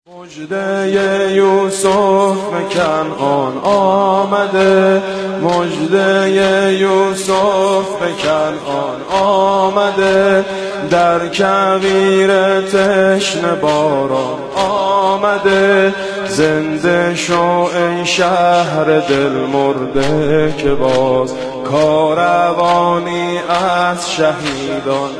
مژده یوسف به کنعان آمده، مژده یوسف به کنعان آمده، در کویر تشنه باران آمده. زنده شو ای شهر دل مرده که باز کاروانی از شهیدان.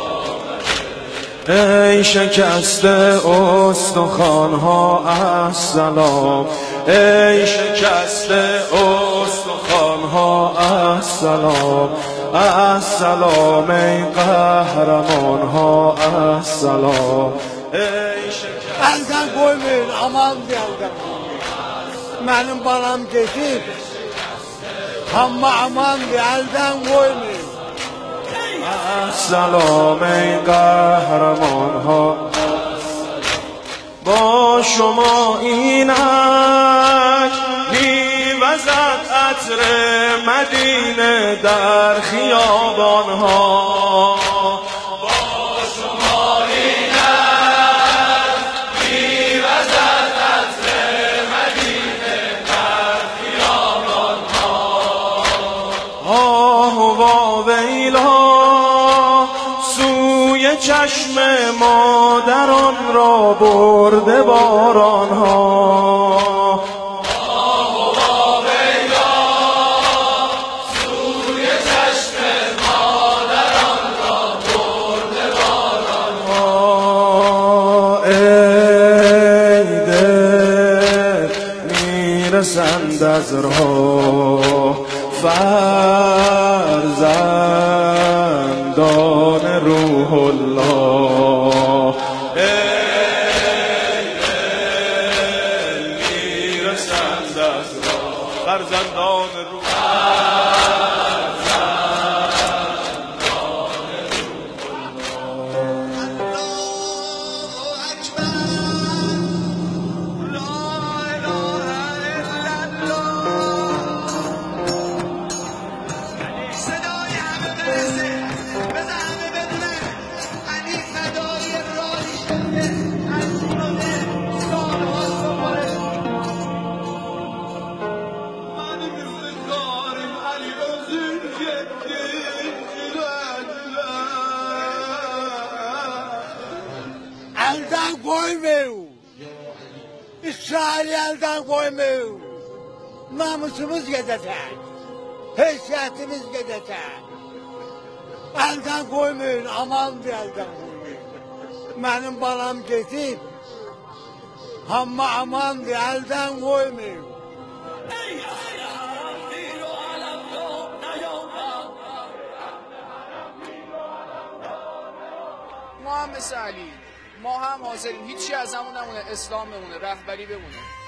ای شکسته استخوان‌ها السلام، ای شکسته استخوان‌ها السلام، السلام ای قهرمان‌ها السلام. ای شکسته elden koymayın, aman elden. Benim balam geçip ama aman elden koymayın. السلام ای قهرمان ها. با شما اینک میوزد عطر مدینه در خیابان ها. با شما اینک میوزد عطر مدینه در خیابان ها. آه و ویلا چشم مادران را برده باران ها. آه و ویلا سوی چشم مادران را برده باران ها. ای دل میرسند از راه فرزندان روح الله. ای دل میرسند از راه فرزندان روح elden koymayın. İsrail'i elden koymayın. Namusumuz gidecek. Heysiyetimiz gidecek. Elden koymayın, aman elden koymayın. Benim balam geçip ama aman elden koymayın. ما هم مثل علی، ما هم حاضریم هیچی از همون نمونه، اسلام بمونه، رهبری بمونه.